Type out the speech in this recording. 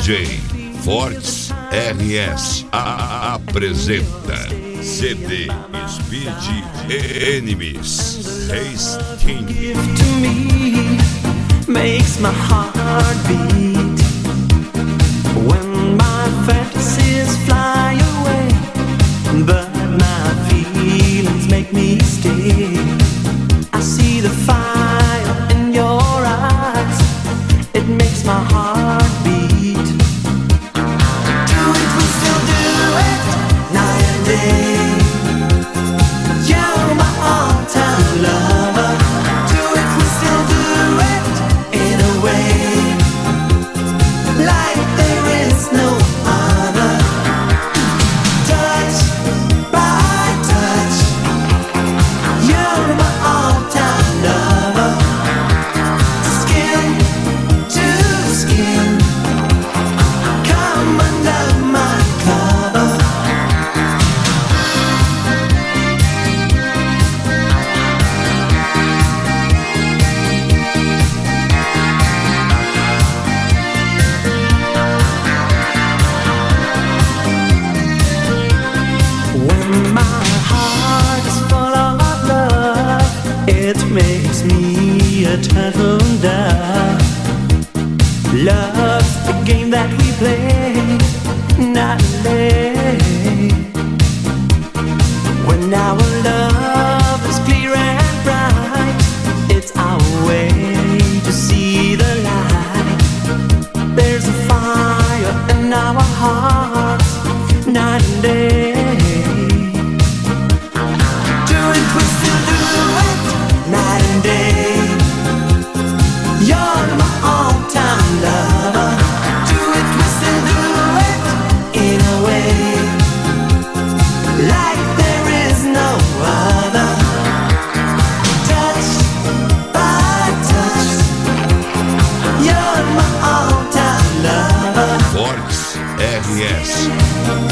DJ Fortes RS apresenta CD Speed Enemies Hasting. Give to me makes my heart beat. When my fantasies fly away, but my feelings make me stay. I see the fire in your eyes, it makes my heart beat. Do it, we still do it, night and day. You're my all-time lover. Do it, we still do it, in a way like there is no other. Touch by touch, you're my all-time lover. Skin to skin, come under my cover. When my heart is full of love, it makes me a turtle dove. Love's the game that we play, not play. When our love is clear and bright, it's our way to see the light. There's a fire in our hearts, night and day. Do it, we still do it, night and day. You're my all-time lover. Do it, we still do it, in a way like there is no other. Touch by touch, you're my all-time lover. Fortes RS